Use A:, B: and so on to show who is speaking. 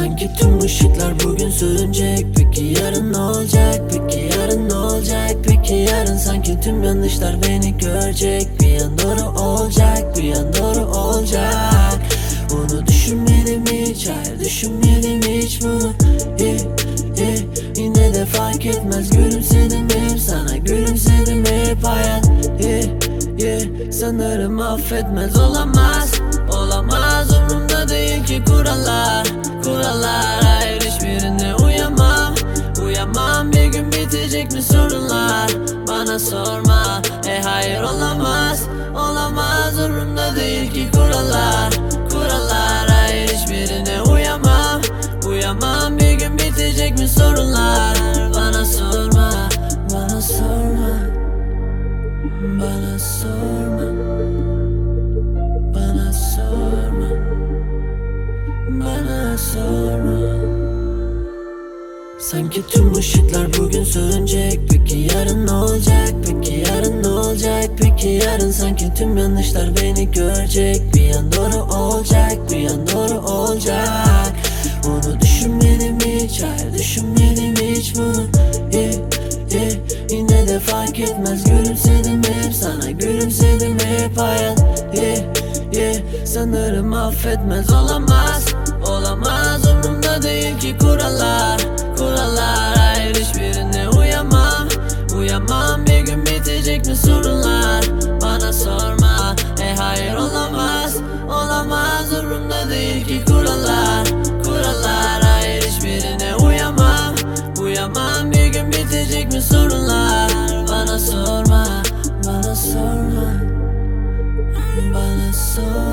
A: Sanki tüm ışıklar bugün sönecek. Peki yarın ne olacak? Peki yarın ne olacak? Peki yarın sanki tüm yanlışlar beni görecek. Bir an doğru olacak, bir an doğru olacak. Bunu düşünmedim hiç, hayır düşünmedim hiç bunu. Yine de fark etmez, gülümsedim hep sana, gülümsedim hep hayat. Sanırım affetmez, olamaz, olamaz. Umurumda değil ki kurallar, kurallar. Hayır hiçbirine uyamam, uyamam. Bir gün bitecek mi sorunlar, bana sorma. Hayır olamaz, olamaz. Umurumda değil ki kurallar, kurallar. Hayır hiçbirine uyamam, uyamam. Bir gün bitecek mi sorunlar, bana sorma, bana sorma, bana sorma, bana sorma, bana sorma. Sanki tüm ışıklar bugün sönecek. Peki yarın ne olacak? Peki yarın ne olacak? Peki yarın sanki tüm yanlışlar beni görecek. Bir an doğru olacak, bir an doğru olacak. Bunu düşünmedim hiç, hayır düşünmedim hiç bunu. Yine de fark etmez, gülümsedim hep sana, gülümsedim hep hayat. Sanırım affetmez, olamaz, olamaz. Umurumda değil ki kurallar, kurallar. Hayır hiçbirine uyamam, uyamam. Bir gün bitecek mi sorunlar, bana sorma. Hayır olamaz, olamaz. Umurumda değil ki kurallar, kurallar. Hayır hiçbirine uyamam, uyamam. Bir gün bitecek mi sorunlar, bana sorma, bana sorma, bana sorma.